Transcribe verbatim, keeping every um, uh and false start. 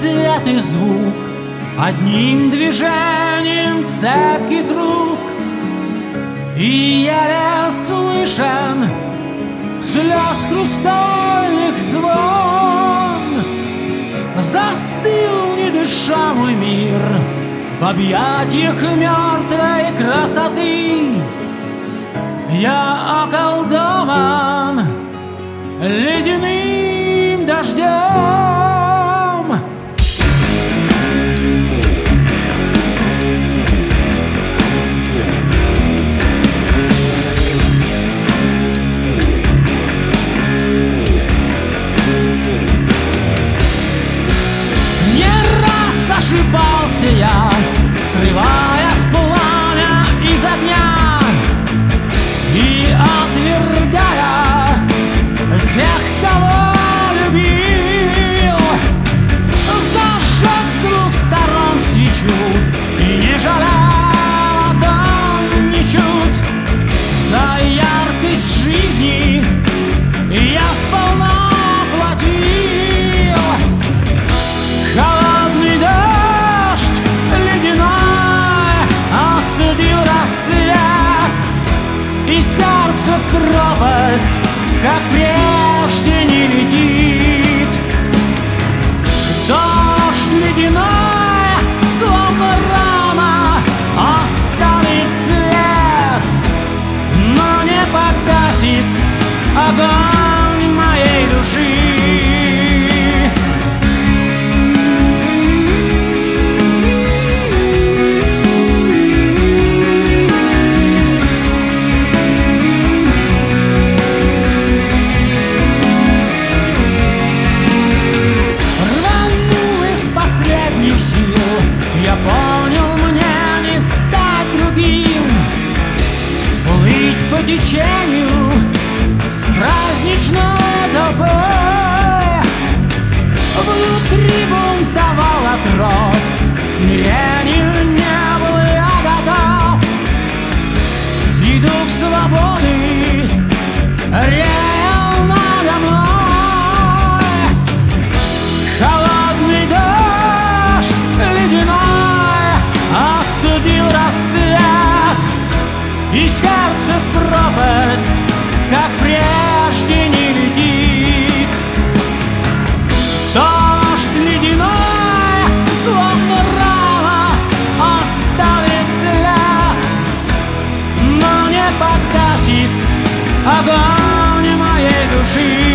свет и звук, одним движением цепких рук, и еле слышен слез хрустальных звон. Застыл, не дыша, мой мир в объятиях мертвой красоты. Я околдован ледяным дождем. Ошибался я, срывая с пламя из огня и отвергая тех, кого любил. Зажег с двух сторон свечу и не жалел о том ничуть. За яркость жизни я сполна платил. Холодный дождь ледяной остудил рассвет, и сердце в пропасть, как прежде, не летит. Дождь ледяной, словно рана, оставит след, но не погасит огонь моей души. Я понял, мне не стать другим, плыть по течению с праздничной толпой. Внутри бунтовал отров, к смирению не был я готов, и дух свободы реял надо мной. Холодный дождь ледяной остудил рассвет, и сердце в пропасть, как прежде, не летит. Дождь ледяной, словно рана, оставит след, но не погасит огонь моей души.